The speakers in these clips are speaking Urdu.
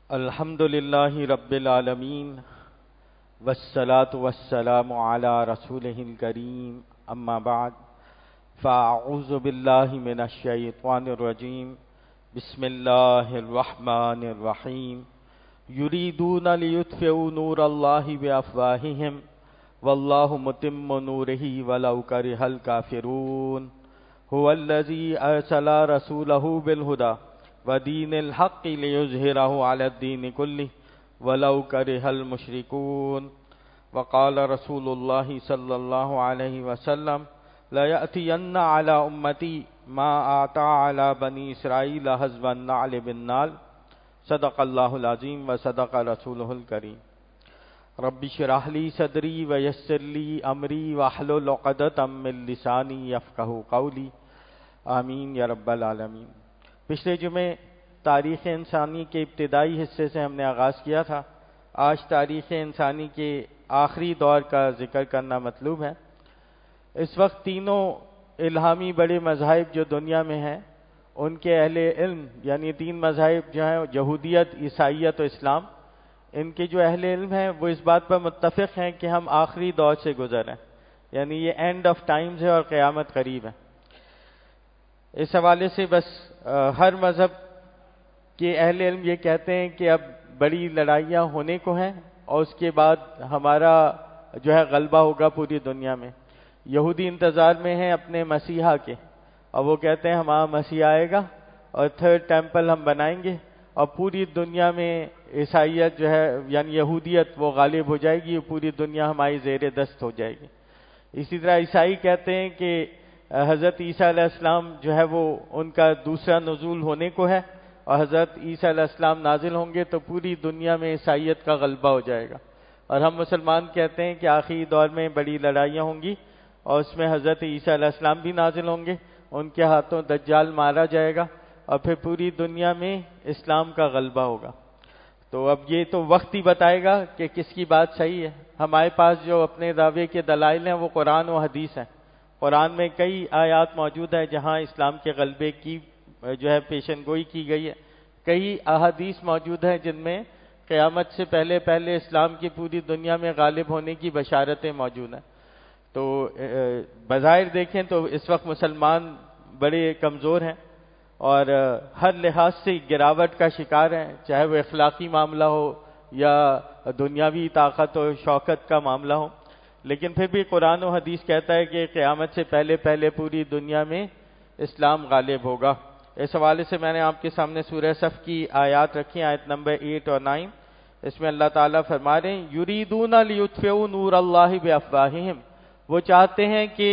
الحمد للہ رب العالمین والصلاة والسلام علی رسولہ الکریم اما بعد فاعوذ باللہ من الشیطان الرجیم بسم اللہ الرحمن الرحیم یریدون لیطفئوا نور اللہ بافواہہم واللہ متم نورہ ولو کرہ الکافرون هو الذی ارسل رسولہ بالہدی ودین الحق لیظہرہ علی الدین کلہ ولو کرہ المشرکون وقال رسول اللہ صلی اللہ علیہ وسلم لیأتین علی امتی ما آتا علی بنی اسرائیل حزب النعل بالنعل صدق اللہ العظیم وصدق رسولہ الکریم رب اشرح لی صدری ویسر لی امری واحلل عقدۃ من لسانی یفقہوا قولی آمین یا رب العالمین۔ پچھلے جمعے تاریخ انسانی کے ابتدائی حصے سے ہم نے آغاز کیا تھا۔ آج تاریخ انسانی کے آخری دور کا ذکر کرنا مطلوب ہے۔ اس وقت تینوں الہامی بڑے مذاہب جو دنیا میں ہیں ان کے اہل علم، یعنی تین مذاہب جو ہیں یہودیت، عیسائیت و اسلام، ان کے جو اہل علم ہیں وہ اس بات پر متفق ہیں کہ ہم آخری دور سے گزر ہیں، یعنی یہ اینڈ آف ٹائمز ہے اور قیامت قریب ہے۔ اس حوالے سے بس ہر مذہب کے اہل علم یہ کہتے ہیں کہ اب بڑی لڑائیاں ہونے کو ہیں اور اس کے بعد ہمارا جو ہے غلبہ ہوگا پوری دنیا میں۔ یہودی انتظار میں ہیں اپنے مسیحا کے، اور وہ کہتے ہیں ہمارا مسیح آئے گا اور تھرڈ ٹیمپل ہم بنائیں گے اور پوری دنیا میں عیسائیت جو ہے یعنی یہودیت وہ غالب ہو جائے گی، پوری دنیا ہماری زیر دست ہو جائے گی۔ اسی طرح عیسائی کہتے ہیں کہ حضرت عیسیٰ علیہ السلام جو ہے وہ ان کا دوسرا نزول ہونے کو ہے اور حضرت عیسیٰ علیہ السلام نازل ہوں گے تو پوری دنیا میں عیسائیت کا غلبہ ہو جائے گا۔ اور ہم مسلمان کہتے ہیں کہ آخری دور میں بڑی لڑائیاں ہوں گی اور اس میں حضرت عیسیٰ علیہ السلام بھی نازل ہوں گے، ان کے ہاتھوں دجال مارا جائے گا اور پھر پوری دنیا میں اسلام کا غلبہ ہوگا۔ تو اب یہ تو وقت ہی بتائے گا کہ کس کی بات صحیح ہے۔ ہمارے پاس جو اپنے دعوے کے دلائل ہیں وہ قرآن و حدیث ہیں۔ قرآن میں کئی آیات موجود ہیں جہاں اسلام کے غلبے کی جو ہے پیشن گوئی کی گئی ہے، کئی احادیث موجود ہیں جن میں قیامت سے پہلے پہلے اسلام کی پوری دنیا میں غالب ہونے کی بشارتیں موجود ہیں۔ تو بظاہر دیکھیں تو اس وقت مسلمان بڑے کمزور ہیں اور ہر لحاظ سے گراوٹ کا شکار ہیں، چاہے وہ اخلاقی معاملہ ہو یا دنیاوی طاقت و شوکت کا معاملہ ہو، لیکن پھر بھی قرآن و حدیث کہتا ہے کہ قیامت سے پہلے پہلے پوری دنیا میں اسلام غالب ہوگا۔ اس حوالے سے میں نے آپ کے سامنے سورہ صف کی آیات رکھی، آیت نمبر 8 اور 9۔ اس میں اللہ تعالیٰ فرما رہے ہیں یریدون لیطفئوا نور اللہ بافواہہم، وہ چاہتے ہیں کہ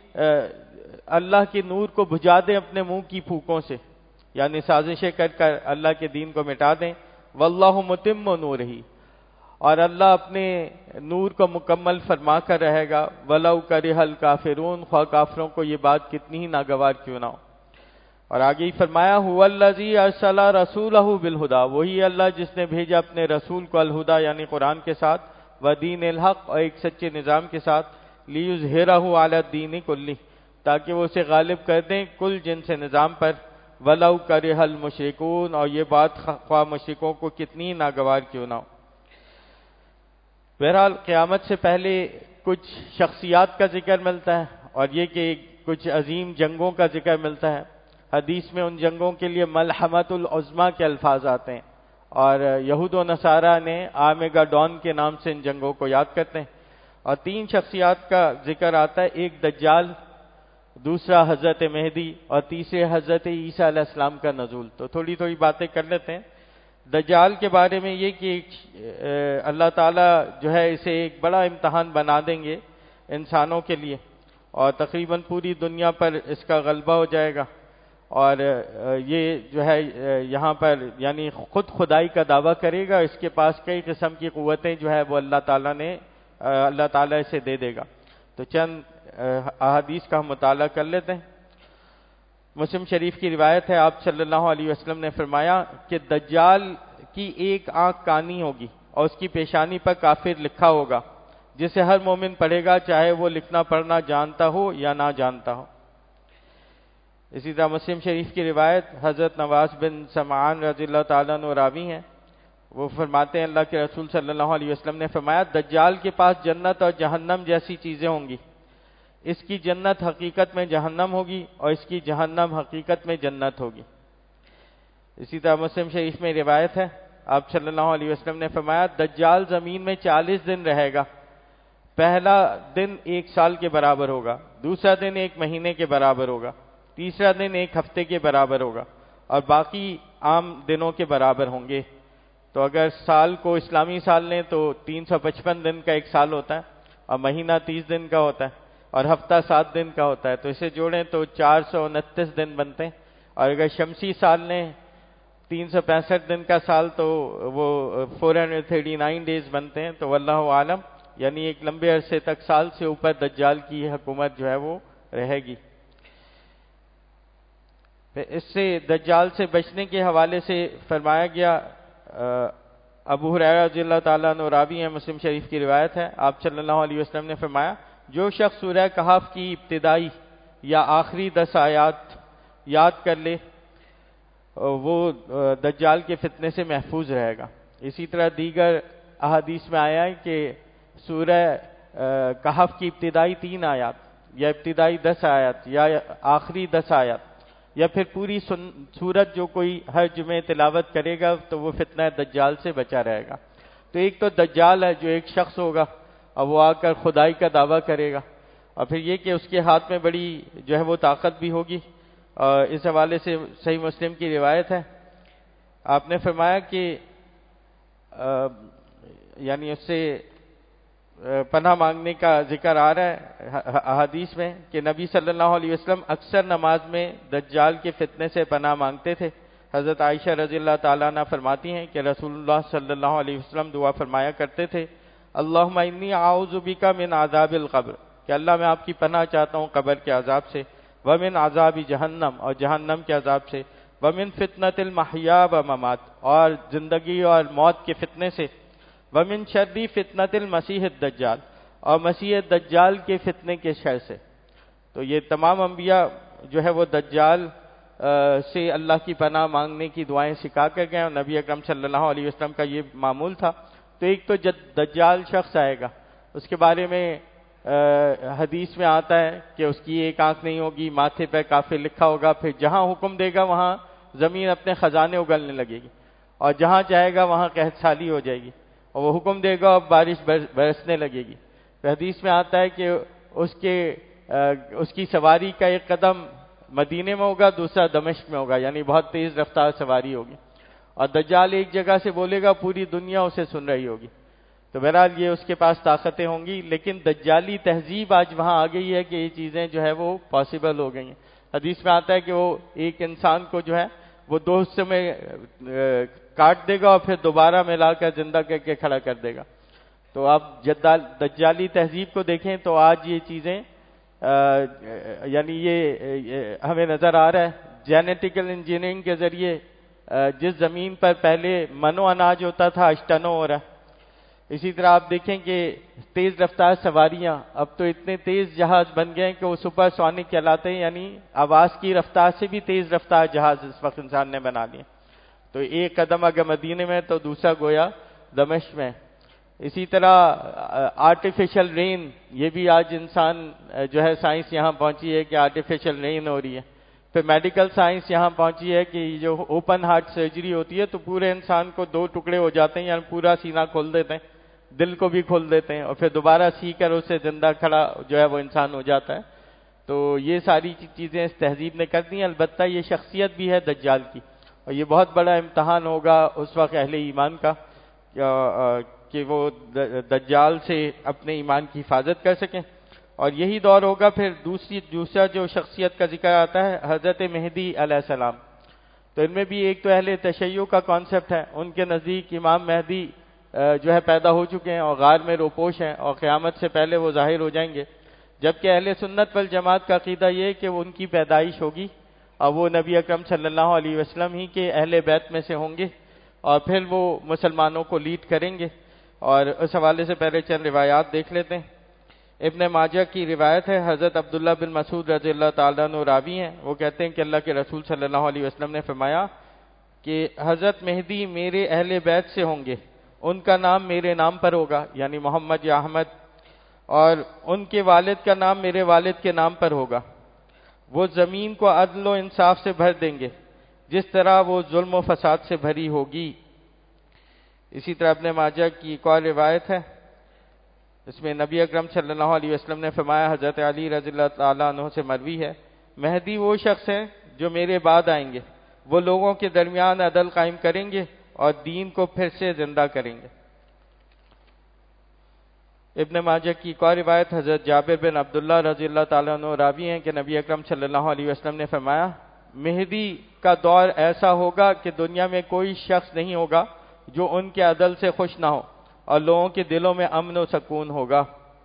اللہ کے نور کو بجھا دیں اپنے منہ کی پھوکوں سے، یعنی سازشیں کر کر اللہ کے دین کو مٹا دیں۔ واللہ متم نورہ، اور اللہ اپنے نور کو مکمل فرما کر رہے گا۔ ولو کرہ الکافرون، خواہ کافروں کو یہ بات کتنی ہی ناگوار کیوں نہ ہو۔ اور آگے ہی فرمایا هو الذی ارسل رسولہ بالہدی، وہی اللہ جس نے بھیجا اپنے رسول کو الہدی یعنی قرآن کے ساتھ، ودین الحق اور ایک سچے نظام کے ساتھ، لیظہرہ علی الدین کلہ، تاکہ وہ اسے غالب کر دیں کل جنس نظام پر، ولو کرہ المشرکون، اور یہ بات خواہ مشرکوں کو کتنی ناگوار کیوں نہ ہو۔ بہرحال قیامت سے پہلے کچھ شخصیات کا ذکر ملتا ہے اور یہ کہ کچھ عظیم جنگوں کا ذکر ملتا ہے۔ حدیث میں ان جنگوں کے لیے ملحمۃ العظمیٰ کے الفاظ آتے ہیں اور یہود و نصارہ نے آرمیگڈون کے نام سے ان جنگوں کو یاد کرتے ہیں۔ اور تین شخصیات کا ذکر آتا ہے، ایک دجال، دوسرا حضرت مہدی اور تیسرے حضرت عیسیٰ علیہ السلام کا نزول۔ تو تھوڑی تھوڑی باتیں کر لیتے ہیں۔ دجال کے بارے میں یہ کہ اللہ تعالیٰ جو ہے اسے ایک بڑا امتحان بنا دیں گے انسانوں کے لیے، اور تقریباً پوری دنیا پر اس کا غلبہ ہو جائے گا، اور یہ جو ہے یہاں پر یعنی خود خدائی کا دعویٰ کرے گا۔ اس کے پاس کئی قسم کی قوتیں جو ہے وہ اللہ تعالیٰ اسے دے دے گا۔ تو چند احادیث کا ہم مطالعہ کر لیتے ہیں۔ مسلم شریف کی روایت ہے، آپ صلی اللہ علیہ وسلم نے فرمایا کہ دجال کی ایک آنکھ کانی ہوگی اور اس کی پیشانی پر کافر لکھا ہوگا، جسے ہر مومن پڑھے گا چاہے وہ لکھنا پڑھنا جانتا ہو یا نہ جانتا ہو۔ اسی طرح مسلم شریف کی روایت حضرت نواس بن سمعان رضی اللہ تعالیٰ عنہ راوی ہیں، وہ فرماتے ہیں اللہ کے رسول صلی اللہ علیہ وسلم نے فرمایا دجال کے پاس جنت اور جہنم جیسی چیزیں ہوں گی، اس کی جنت حقیقت میں جہنم ہوگی اور اس کی جہنم حقیقت میں جنت ہوگی۔ اسی طرح مسلم شریف میں روایت ہے، آپ صلی اللہ علیہ وسلم نے فرمایا دجال زمین میں 40 دن رہے گا، پہلا دن 1 سال کے برابر ہوگا، دوسرا دن 1 مہینے کے برابر ہوگا، تیسرا دن 1 ہفتے کے برابر ہوگا، اور باقی عام دنوں کے برابر ہوں گے۔ تو اگر سال کو اسلامی سال لیں تو 355 دن کا 1 سال ہوتا ہے، اور مہینہ 30 دن کا ہوتا ہے، اور ہفتہ 7 دن کا ہوتا ہے، تو اسے جوڑیں تو 429 دن بنتے ہیں۔ اور اگر شمسی سال لیں 365 دن کا سال تو وہ 439 ڈیز بنتے ہیں۔ تو واللہ عالم، یعنی ایک لمبے عرصے تک، سال سے اوپر دجال کی حکومت جو ہے وہ رہے گی۔ اس سے دجال سے بچنے کے حوالے سے فرمایا گیا، ابو ہریرہ رضی اللہ تعالیٰ عنہ راوی ہیں، مسلم شریف کی روایت ہے، آپ صلی اللہ علیہ وسلم نے فرمایا جو شخص سورہ کہف کی ابتدائی یا آخری 10 آیات یاد کر لے وہ دجال کے فتنے سے محفوظ رہے گا۔ اسی طرح دیگر احادیث میں آیا ہے کہ سورہ کہف کی ابتدائی 3 آیات یا ابتدائی 10 آیات یا آخری 10 آیات یا پھر پوری سورت جو کوئی ہر جمعے تلاوت کرے گا تو وہ فتنہ دجال سے بچا رہے گا۔ تو ایک تو دجال ہے جو ایک شخص ہوگا اور وہ آ کر خدائی کا دعویٰ کرے گا، اور پھر یہ کہ اس کے ہاتھ میں بڑی جو ہے وہ طاقت بھی ہوگی۔ اس حوالے سے صحیح مسلم کی روایت ہے، آپ نے فرمایا کہ یعنی اس سے پناہ مانگنے کا ذکر آ رہا ہے احادیث میں کہ نبی صلی اللہ علیہ وسلم اکثر نماز میں دجال کے فتنے سے پناہ مانگتے تھے۔ حضرت عائشہ رضی اللہ تعالیٰ عنہ فرماتی ہیں کہ رسول اللہ صلی اللہ علیہ وسلم دعا فرمایا کرتے تھے اللہم انی اعوذ بک من عذاب القبر، کہ اللہ میں آپ کی پناہ چاہتا ہوں قبر کے عذاب سے، ومن عذاب جہنم، اور جہنم کے عذاب سے، ومن فتنۃ المحیا وممات، اور زندگی اور موت کے فتنے سے، ومن شر فتنۃ المسیح الدجال، اور مسیح دجال کے فتنے کے شر سے۔ تو یہ تمام انبیاء جو ہے وہ دجال سے اللہ کی پناہ مانگنے کی دعائیں سکھا کر گئے، اور نبی اکرم صلی اللہ علیہ وسلم کا یہ معمول تھا۔ تو ایک تو دجال شخص آئے گا، اس کے بارے میں حدیث میں آتا ہے کہ اس کی ایک آنکھ نہیں ہوگی، ماتھے پہ کافر لکھا ہوگا، پھر جہاں حکم دے گا وہاں زمین اپنے خزانے اگلنے لگے گی، اور جہاں چاہے گا وہاں قحط سالی ہو جائے گی، اور وہ حکم دے گا اور بارش برسنے لگے گی۔ تو حدیث میں آتا ہے کہ اس کی سواری کا ایک قدم مدینے میں ہوگا، دوسرا دمشق میں ہوگا، یعنی بہت تیز رفتار سواری ہوگی، اور دجال ایک جگہ سے بولے گا پوری دنیا اسے سن رہی ہوگی۔ تو بہرحال یہ اس کے پاس طاقتیں ہوں گی، لیکن دجالی تہذیب آج وہاں آ گئی ہے کہ یہ چیزیں جو ہے وہ پاسبل ہو گئی ہیں۔ حدیث میں آتا ہے کہ وہ ایک انسان کو جو ہے وہ 2 حصوں میں کاٹ دے گا اور پھر دوبارہ ملا کر زندہ کر کے کھڑا کر دے گا۔ تو آپ دجالی تہذیب کو دیکھیں تو آج یہ چیزیں یعنی یہ ہمیں نظر آ رہا ہے، جینیٹیکل انجینئرنگ کے ذریعے جس زمین پر پہلے منو اناج ہوتا تھا آج ٹنو ہو رہا ہے۔ اسی طرح آپ دیکھیں کہ تیز رفتار سواریاں اب تو اتنے تیز جہاز بن گئے ہیں کہ وہ سپر سونک کہلاتے ہیں، یعنی آواز کی رفتار سے بھی تیز رفتار جہاز اس وقت انسان نے بنا لیے۔ تو ایک قدم اگر مدینے میں تو دوسرا گویا دمشق میں۔ اسی طرح آرٹیفیشل رین، یہ بھی آج انسان جو ہے سائنس یہاں پہنچی ہے کہ آرٹیفیشل رین ہو رہی ہے۔ پھر میڈیکل سائنس یہاں پہنچی ہے کہ جو اوپن ہارٹ سرجری ہوتی ہے تو پورے انسان کو 2 ٹکڑے ہو جاتے ہیں، یعنی پورا سینہ کھول دیتے ہیں، دل کو بھی کھول دیتے ہیں، اور پھر دوبارہ سی کر اسے زندہ کھڑا جو ہے وہ انسان ہو جاتا ہے۔ تو یہ ساری چیزیں اس تہذیب نے کر دی ہیں۔ البتہ یہ شخصیت بھی ہے دجال کی، اور یہ بہت بڑا امتحان ہوگا اس وقت اہل ایمان کا کہ وہ دجال سے اپنے ایمان کی حفاظت کر سکیں۔ اور یہی دور ہوگا پھر دوسرا جو شخصیت کا ذکر آتا ہے حضرت مہدی علیہ السلام۔ تو ان میں بھی ایک تو اہل تشیع کا کانسیپٹ ہے، ان کے نزدیک امام مہدی جو ہے پیدا ہو چکے ہیں اور غار میں روپوش ہیں اور قیامت سے پہلے وہ ظاہر ہو جائیں گے، جبکہ اہل سنت والجماعت کا عقیدہ یہ ہے کہ ان کی پیدائش ہوگی اور وہ نبی اکرم صلی اللہ علیہ وسلم ہی کے اہل بیت میں سے ہوں گے، اور پھر وہ مسلمانوں کو لیڈ کریں گے۔ اور اس حوالے سے پہلے چند روایات دیکھ لیتے ہیں۔ ابن ماجہ کی روایت ہے، حضرت عبداللہ بن مسعود رضی اللہ تعالیٰ عنہ راوی ہیں، وہ کہتے ہیں کہ اللہ کے رسول صلی اللہ علیہ وسلم نے فرمایا کہ حضرت مہدی میرے اہل بیت سے ہوں گے، ان کا نام میرے نام پر ہوگا یعنی محمد یا احمد، اور ان کے والد کا نام میرے والد کے نام پر ہوگا۔ وہ زمین کو عدل و انصاف سے بھر دیں گے جس طرح وہ ظلم و فساد سے بھری ہوگی۔ اسی طرح ابن ماجہ کی ایک اور روایت ہے، اس میں نبی اکرم صلی اللہ علیہ وسلم نے فرمایا، حضرت علی رضی اللہ تعالیٰ عنہ سے مروی ہے، مہدی وہ شخص ہے جو میرے بعد آئیں گے، وہ لوگوں کے درمیان عدل قائم کریں گے اور دین کو پھر سے زندہ کریں گے۔ ابن ماجہ کی ایک اور روایت حضرت جابر بن عبداللہ رضی اللہ تعالیٰ عنہ راوی ہیں کہ نبی اکرم صلی اللہ علیہ وسلم نے فرمایا، مہدی کا دور ایسا ہوگا کہ دنیا میں کوئی شخص نہیں ہوگا جو ان کے عدل سے خوش نہ ہو اور لوگوں کے دلوں میں امن و سکون ہوگا۔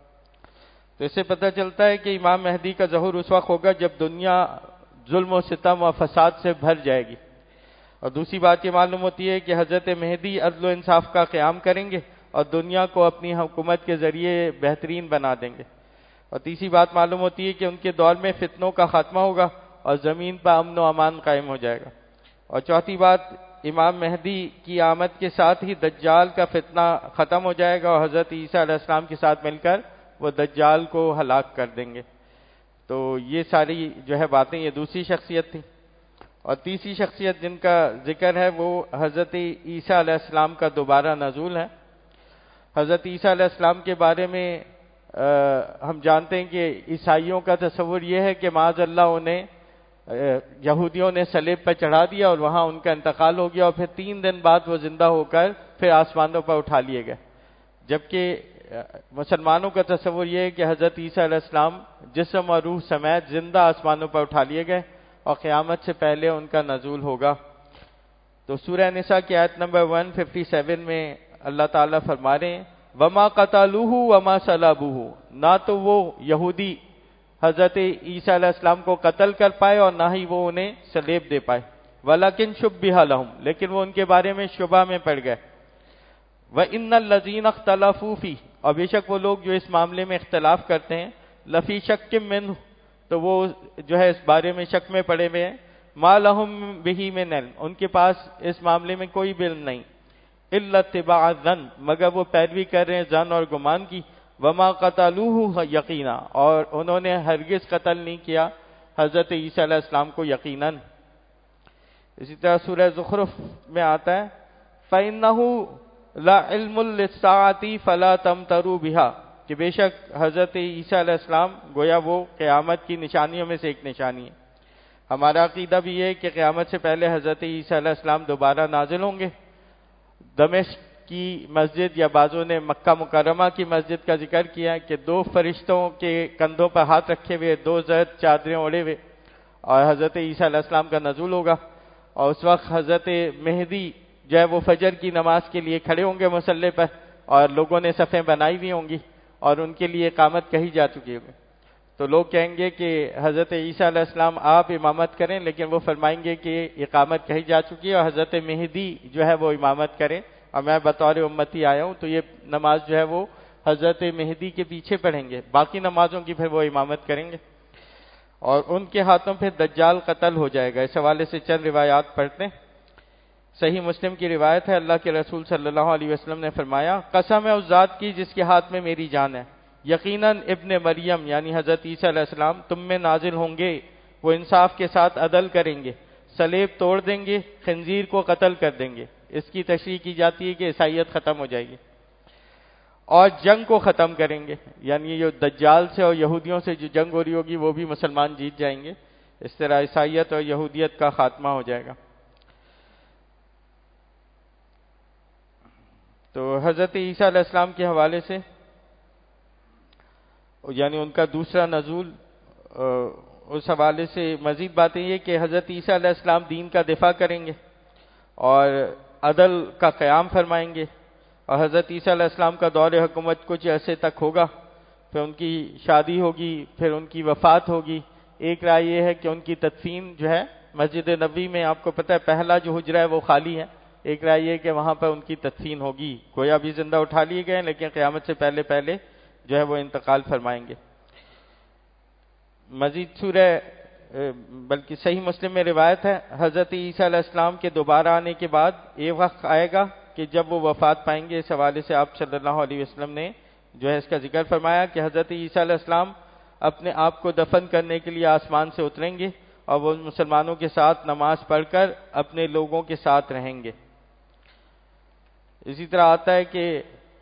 تو اس سے پتہ چلتا ہے کہ امام مہدی کا ظہور اس وقت ہوگا جب دنیا ظلم و ستم و فساد سے بھر جائے گی۔ اور دوسری بات یہ معلوم ہوتی ہے کہ حضرت مہدی عدل و انصاف کا قیام کریں گے اور دنیا کو اپنی حکومت کے ذریعے بہترین بنا دیں گے۔ اور تیسری بات معلوم ہوتی ہے کہ ان کے دور میں فتنوں کا خاتمہ ہوگا اور زمین پر امن و امان قائم ہو جائے گا۔ اور چوتھی بات، امام مہدی کی آمد کے ساتھ ہی دجال کا فتنہ ختم ہو جائے گا اور حضرت عیسیٰ علیہ السلام کے ساتھ مل کر وہ دجال کو ہلاک کر دیں گے۔ تو یہ ساری جو ہے باتیں یہ دوسری شخصیت تھی۔ اور تیسری شخصیت جن کا ذکر ہے وہ حضرت عیسیٰ علیہ السلام کا دوبارہ نزول ہے۔ حضرت عیسیٰ علیہ السلام کے بارے میں ہم جانتے ہیں کہ عیسائیوں کا تصور یہ ہے کہ معاذ اللہ انہیں یہودیوں نے صلیب پر چڑھا دیا اور وہاں ان کا انتقال ہو گیا اور پھر 3 دن بعد وہ زندہ ہو کر پھر آسمانوں پر اٹھا لیے گئے، جبکہ مسلمانوں کا تصور یہ ہے کہ حضرت عیسیٰ علیہ السلام جسم اور روح سمیت زندہ آسمانوں پر اٹھا لیے گئے اور قیامت سے پہلے ان کا نزول ہوگا۔ تو سورہ نساء کی آیت نمبر 157 میں اللہ تعالیٰ فرما رہے ہیں، وَمَا قَتَلُوهُ وَمَا صَلَبُوهُ، نہ تو وہ یہودی حضرت عیسیٰ علیہ السلام کو قتل کر پائے اور نہ ہی وہ انہیں صلیب دے پائے، وَلَكِنْ شُبِّهَ لَهُمْ، لیکن وہ ان کے بارے میں شبہ میں پڑ گئے، وَإِنَّ الَّذِينَ اخْتَلَفُوا فِيهِ، اور بے شک وہ لوگ جو اس معاملے میں اختلاف کرتے ہیں، لَفِي شَكٍّ مِّنْهُ، تو وہ جو ہے اس بارے میں شک میں پڑے ہوئے ہیں، مَا لَهُم بِهِ مِنْ عِلْم، ان کے پاس اس معاملے میں کوئی علم نہیں، إِلَّا اتِّبَاعَ الظَّنِّ، مگر وہ پیروی کر رہے ہیں ظن اور گمان کی، وَمَا قَتَلُوهُ یقینا، اور انہوں نے ہرگز قتل نہیں کیا حضرت عیسیٰ علیہ السلام کو یقیناً۔ اسی طرح سورہ زخرف میں آتا ہے، فَإِنَّهُ لَعِلْمٌ لِلسَّاعَةِ فَلَا تَمْتَرُوا بِهَا، کہ بے شک حضرت عیسیٰ علیہ السلام گویا وہ قیامت کی نشانیوں میں سے ایک نشانی ہے۔ ہمارا عقیدہ بھی ہے کہ قیامت سے پہلے حضرت عیسیٰ علیہ السلام دوبارہ نازل ہوں گے۔ دمشق کی مسجد یا بعضوں نے مکہ مکرمہ کی مسجد کا ذکر کیا ہے کہ 2 فرشتوں کے کندھوں پر ہاتھ رکھے ہوئے 2 زرد چادریں اوڑھے ہوئے اور حضرت عیسیٰ علیہ السلام کا نزول ہوگا، اور اس وقت حضرت مہدی جو ہے وہ فجر کی نماز کے لیے کھڑے ہوں گے مصلی پر، اور لوگوں نے صفیں بنائی ہوئی ہوں گی اور ان کے لیے اقامت کہی جا چکی ہوگی۔ تو لوگ کہیں گے کہ حضرت عیسیٰ علیہ السلام آپ امامت کریں، لیکن وہ فرمائیں گے کہ اقامت کہی جا چکی ہے اور حضرت مہدی جو ہے وہ امامت کریں، اور میں بطور امتی آیا ہوں، تو یہ نماز جو ہے وہ حضرت مہدی کے پیچھے پڑھیں گے، باقی نمازوں کی پھر وہ امامت کریں گے، اور ان کے ہاتھوں پہ دجال قتل ہو جائے گا۔ اس حوالے سے چند روایات پڑھتے ہیں۔ صحیح مسلم کی روایت ہے، اللہ کے رسول صلی اللہ علیہ وسلم نے فرمایا، قسم ہے اس ذات کی جس کے ہاتھ میں میری جان ہے، یقیناً ابن مریم یعنی حضرت عیسیٰ علیہ السلام تم میں نازل ہوں گے، وہ انصاف کے ساتھ عدل کریں گے، صلیب توڑ دیں گے، خنزیر کو قتل کر دیں گے، اس کی تشریح کی جاتی ہے کہ عیسائیت ختم ہو جائے گی، اور جنگ کو ختم کریں گے، یعنی جو دجال سے اور یہودیوں سے جو جنگ ہو رہی ہوگی وہ بھی مسلمان جیت جائیں گے، اس طرح عیسائیت اور یہودیت کا خاتمہ ہو جائے گا۔ تو حضرت عیسیٰ علیہ السلام کے حوالے سے یعنی ان کا دوسرا نزول، اس حوالے سے مزید باتیں یہ کہ حضرت عیسیٰ علیہ السلام دین کا دفاع کریں گے اور عدل کا قیام فرمائیں گے، اور حضرت عیسیٰ علیہ السلام کا دور حکومت کچھ عرصے تک ہوگا، پھر ان کی شادی ہوگی، پھر ان کی وفات ہوگی۔ ایک رائے یہ ہے کہ ان کی تدفین جو ہے مسجد نبوی میں، آپ کو پتہ ہے پہلا جو حجرہ ہے وہ خالی ہے، ایک رائے یہ کہ وہاں پر ان کی تدفین ہوگی، گویا بھی زندہ اٹھا لیے گئے لیکن قیامت سے پہلے جو ہے وہ انتقال فرمائیں گے۔ مزید سورہ بلکہ صحیح مسلم میں روایت ہے، حضرت عیسیٰ علیہ السلام کے دوبارہ آنے کے بعد یہ وقت آئے گا کہ جب وہ وفات پائیں گے۔ اس حوالے سے آپ صلی اللہ علیہ وسلم نے جو ہے اس کا ذکر فرمایا کہ حضرت عیسیٰ علیہ السلام اپنے آپ کو دفن کرنے کے لیے آسمان سے اتریں گے اور وہ مسلمانوں کے ساتھ نماز پڑھ کر اپنے لوگوں کے ساتھ رہیں گے۔ اسی طرح آتا ہے کہ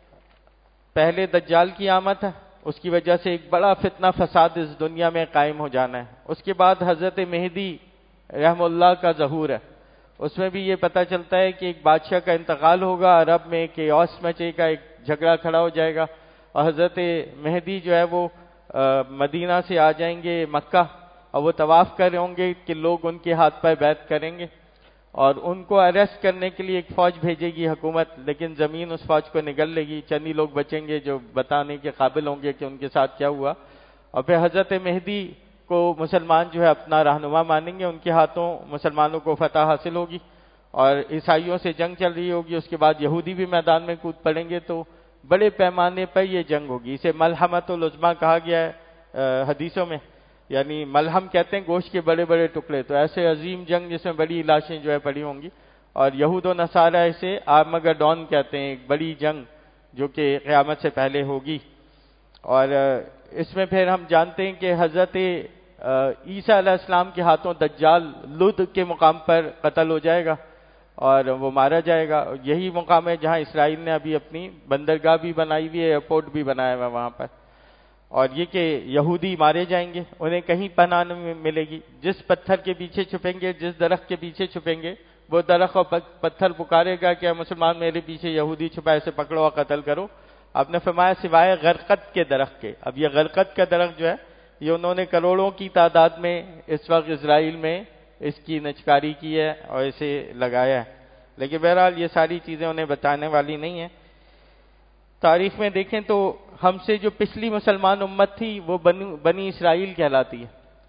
پہلے دجال کی آمد ہے، اس کی وجہ سے ایک بڑا فتنہ فساد اس دنیا میں قائم ہو جانا ہے۔ اس کے بعد حضرت مہدی رحم اللہ کا ظہور ہے، اس میں بھی یہ پتہ چلتا ہے کہ ایک بادشاہ کا انتقال ہوگا، عرب میں کیوس مچے گا، ایک جھگڑا کھڑا ہو جائے گا، اور حضرت مہدی جو ہے وہ مدینہ سے آ جائیں گے مکہ، اور وہ طواف کر رہے ہوں گے کہ لوگ ان کے ہاتھ پر بیعت کریں گے، اور ان کو اریسٹ کرنے کے لیے ایک فوج بھیجے گی حکومت، لیکن زمین اس فوج کو نگل لے گی، چند ہی لوگ بچیں گے جو بتانے کے قابل ہوں گے کہ ان کے ساتھ کیا ہوا، اور پھر حضرت مہدی کو مسلمان جو ہے اپنا رہنما مانیں گے، ان کے ہاتھوں مسلمانوں کو فتح حاصل ہوگی، اور عیسائیوں سے جنگ چل رہی ہوگی، اس کے بعد یہودی بھی میدان میں کود پڑیں گے، تو بڑے پیمانے پر یہ جنگ ہوگی۔ اسے ملحمۃ العظمیٰ کہا گیا ہے حدیثوں میں، یعنی ملحم کہتے ہیں گوشت کے بڑے بڑے ٹکڑے، تو ایسے عظیم جنگ جس میں بڑی لاشیں جو ہے پڑی ہوں گی، اور یہود و نصارہ اسے آرمگڈون کہتے ہیں، ایک بڑی جنگ جو کہ قیامت سے پہلے ہوگی۔ اور اس میں پھر ہم جانتے ہیں کہ حضرت عیسیٰ علیہ السلام کے ہاتھوں دجال لد کے مقام پر قتل ہو جائے گا اور وہ مارا جائے گا، یہی مقام ہے جہاں اسرائیل نے ابھی اپنی بندرگاہ بھی بنائی ہوئی ہے، ایئرپورٹ بھی بنایا ہوا وہاں پر، اور یہ کہ یہودی مارے جائیں گے، انہیں کہیں پناہ نہیں ملے گی، جس پتھر کے پیچھے چھپیں گے، جس درخت کے پیچھے چھپیں گے، وہ درخت اور پتھر پکارے گا کہ مسلمان میرے پیچھے یہودی چھپا، اسے پکڑو اور قتل کرو۔ آپ نے فرمایا سوائے غرقد کے درخت کے۔ اب یہ غرقد کا درخت جو ہے یہ انہوں نے کروڑوں کی تعداد میں اس وقت اسرائیل میں اس کی نچکاری کی ہے اور اسے لگایا ہے، لیکن بہرحال یہ ساری چیزیں انہیں بتانے والی نہیں ہیں۔ تاریخ میں دیکھیں تو ہم سے جو پچھلی مسلمان امت تھی وہ بنی اسرائیل کہلاتی ہے،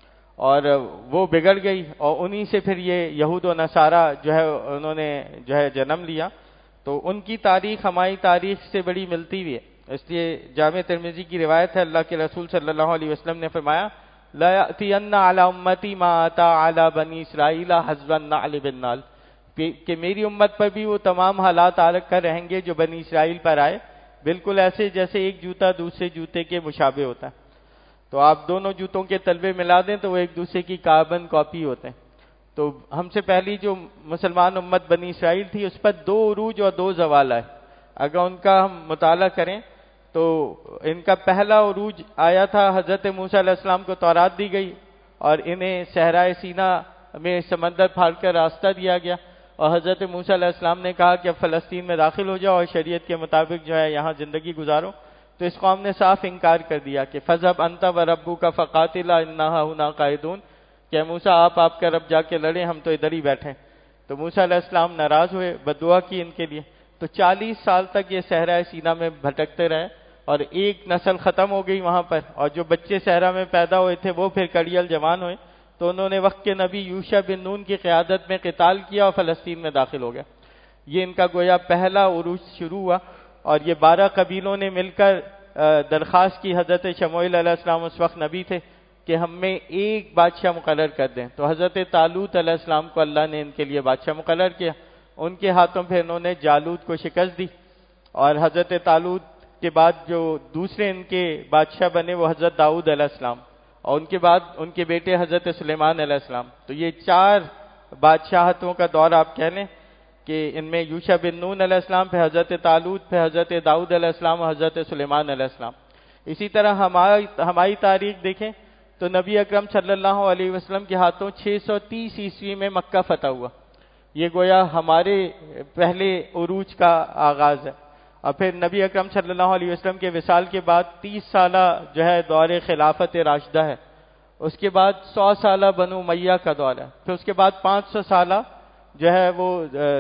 اور وہ بگڑ گئی، اور انہی سے پھر یہ یہود و نصارہ جو ہے انہوں نے جو ہے جنم لیا، تو ان کی تاریخ ہماری تاریخ سے بڑی ملتی ہوئی ہے۔ اس لیے جامع ترمذی کی روایت ہے، اللہ کے رسول صلی اللہ علیہ وسلم نے فرمایا لا یأتین علی امتی ما آتا علی بنی اسرائیل حسب النعل بالنعل، کہ میری امت پر بھی وہ تمام حالات آ کر رہیں گے جو بنی اسرائیل پر آئے، بالکل ایسے جیسے ایک جوتا دوسرے جوتے کے مشابہ ہوتا ہے۔ تو آپ دونوں جوتوں کے تلوے ملا دیں تو وہ ایک دوسرے کی کاربن کاپی ہوتے ہیں۔ تو ہم سے پہلی جو مسلمان امت بنی اسرائیل تھی اس پر 2 عروج اور 2 زوال آئے، اگر ان کا ہم مطالعہ کریں تو ان کا پہلا عروج آیا تھا، حضرت موسیٰ علیہ السلام کو تورات دی گئی اور انہیں صحرائے سینا میں سمندر پھاڑ کر راستہ دیا گیا، اور حضرت موسیٰ علیہ السلام نے کہا کہ اب فلسطین میں داخل ہو جاؤ اور شریعت کے مطابق جو ہے یہاں زندگی گزارو، تو اس قوم نے صاف انکار کر دیا کہ فَذْهَبْ أَنْتَ وَرَبُّكَ فَقَاتِلَا إِنَّا هُنَا قَاعِدُونَ، کہ موسیٰ آپ کا رب جا کے لڑیں، ہم تو ادھر ہی بیٹھیں۔ تو موسیٰ علیہ السلام ناراض ہوئے، بددعا کی ان کے لیے، تو 40 سال تک یہ صحرائے سینا میں بھٹکتے رہے، اور ایک نسل ختم ہو گئی وہاں پر، اور جو بچے صحرا میں پیدا ہوئے تھے وہ پھر کڑیل جوان ہوئے، تو انہوں نے وقت کے نبی یوشع بن نون کی قیادت میں قتال کیا اور فلسطین میں داخل ہو گیا۔ یہ ان کا گویا پہلا عروج شروع ہوا، اور یہ 12 قبیلوں نے مل کر درخواست کی، حضرت شموئیل علیہ السلام اس وقت نبی تھے، کہ ہم میں ایک بادشاہ مقرر کر دیں، تو حضرت طالوت علیہ السلام کو اللہ نے ان کے لیے بادشاہ مقرر کیا، ان کے ہاتھوں پہ انہوں نے جالوت کو شکست دی، اور حضرت طالوت کے بعد جو دوسرے ان کے بادشاہ بنے وہ حضرت داؤد علیہ السلام، اور ان کے بعد ان کے بیٹے حضرت سلیمان علیہ السلام۔ تو یہ 4 بادشاہتوں کا دور آپ کہہ لیں کہ ان میں یوشع بن نون علیہ السلام، پھر حضرت طالوت، پھر حضرت داؤد علیہ السلام اور حضرت سلیمان علیہ السلام۔ اسی طرح ہماری تاریخ دیکھیں تو نبی اکرم صلی اللہ علیہ وسلم کے ہاتھوں 630 عیسوی میں مکہ فتح ہوا، یہ گویا ہمارے پہلے عروج کا آغاز ہے، اور پھر نبی اکرم صلی اللہ علیہ وسلم کے وصال کے بعد 30 سالہ جو ہے دور خلافت راشدہ ہے، اس کے بعد 100 سالہ بنو امیہ کا دور ہے، پھر اس کے بعد 500 سالہ جو ہے وہ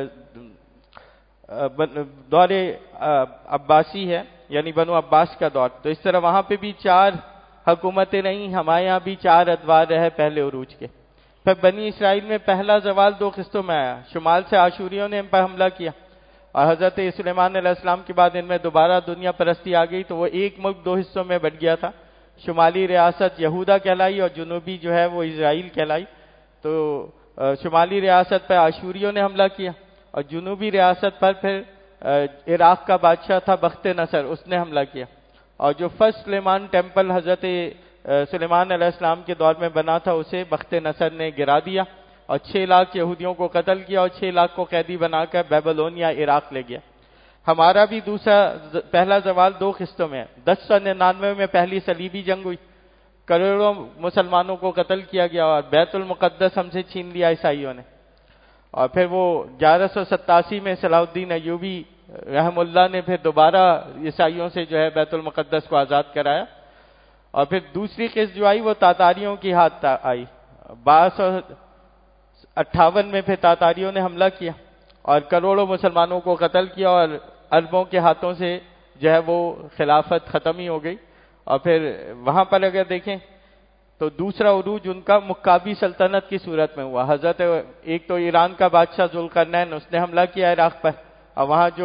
دور عباسی ہے، یعنی بنو عباس کا دور۔ تو اس طرح وہاں پہ بھی 4 حکومتیں رہیں، ہمارے یہاں بھی 4 ادوار رہے پہلے عروج کے۔ پھر بنی اسرائیل میں پہلا زوال 2 قسطوں میں آیا، شمال سے آشوریوں نے ان پر حملہ کیا، اور حضرت سلیمان علیہ السلام کے بعد ان میں دوبارہ دنیا پرستی آ گئی، تو وہ ایک ملک 2 حصوں میں بٹ گیا تھا۔ شمالی ریاست یہودا کہلائی اور جنوبی جو ہے وہ اسرائیل کہلائی. تو شمالی ریاست پر آشوریوں نے حملہ کیا اور جنوبی ریاست پر پھر عراق کا بادشاہ تھا بخت نصر، اس نے حملہ کیا. اور جو فرسٹ سلیمان ٹیمپل حضرت سلیمان علیہ السلام کے دور میں بنا تھا اسے بخت نصر نے گرا دیا اور 6 لاکھ یہودیوں کو قتل کیا اور 6 لاکھ کو قیدی بنا کر بیبلونیا عراق لے گیا. ہمارا بھی پہلا زوال 2 قسطوں میں ہے. 1099 میں پہلی صلیبی جنگ ہوئی، کروڑوں مسلمانوں کو قتل کیا گیا اور بیت المقدس ہم سے چھین لیا عیسائیوں نے. اور پھر وہ 1187 میں صلاح الدین ایوبی رحم اللہ نے پھر دوبارہ عیسائیوں سے جو ہے بیت المقدس کو آزاد کرایا. اور پھر دوسری قسط جو آئی وہ تاتاریوں کی ہاتھ آئی. 1258 میں پھر تاتاریوں نے حملہ کیا اور کروڑوں مسلمانوں کو قتل کیا اور عربوں کے ہاتھوں سے جو ہے وہ خلافت ختم ہی ہو گئی. اور پھر وہاں پر اگر دیکھیں تو دوسرا عروج ان کا مکابی سلطنت کی صورت میں ہوا. حضرت ایک تو ایران کا بادشاہ ذوالقرنین اس نے حملہ کیا عراق پر اور وہاں جو